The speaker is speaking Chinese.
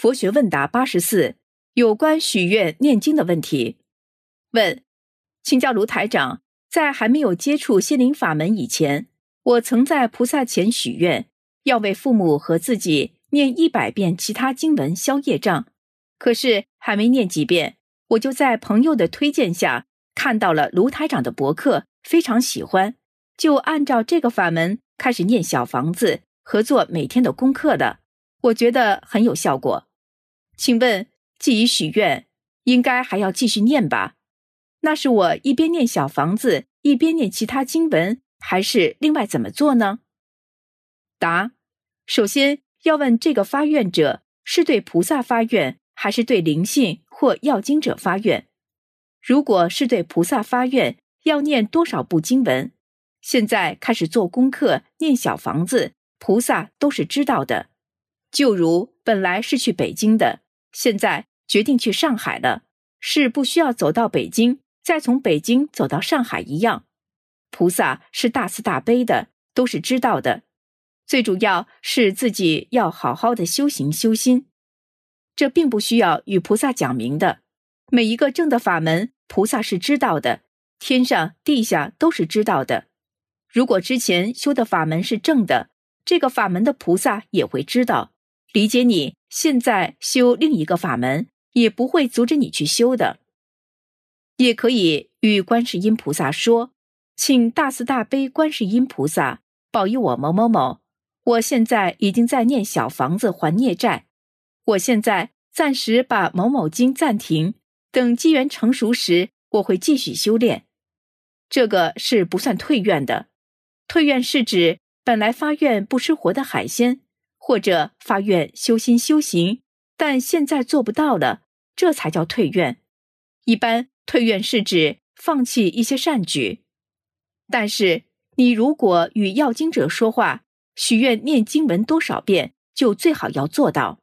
佛学问答84，有关许愿念经的问题。问：请教卢台长，在还没有接触心灵法门以前，我曾在菩萨前许愿，要为父母和自己念100遍其他经文消业障。可是还没念几遍，我就在朋友的推荐下看到了卢台长的博客，非常喜欢，就按照这个法门开始念小房子和做每天的功课了。我觉得很有效果。请问，既已许愿，应该还要继续念吧？那是我一边念小房子，一边念其他经文，还是另外怎么做呢？答：首先要问这个发愿者是对菩萨发愿，还是对灵性或要经者发愿。如果是对菩萨发愿，要念多少部经文？现在开始做功课，念小房子，菩萨都是知道的。就如本来是去北京的，现在决定去上海了，是不需要走到北京，再从北京走到上海一样。菩萨是大慈大悲的，都是知道的。最主要是自己要好好的修行修心。这并不需要与菩萨讲明的，每一个正的法门，菩萨是知道的，天上地下都是知道的。如果之前修的法门是正的，这个法门的菩萨也会知道，理解你现在修另一个法门，也不会阻止你去修的。也可以与观世音菩萨说，请大慈大悲观世音菩萨保佑我某某某，我现在已经在念小房子还孽债，我现在暂时把某某经暂停，等机缘成熟时，我会继续修炼。这个是不算退愿的。退愿是指本来发愿不吃活的海鲜，或者发愿修心修行，但现在做不到了，这才叫退愿。一般退愿是指放弃一些善举。但是你如果与要经者说话，许愿念经文多少遍，就最好要做到。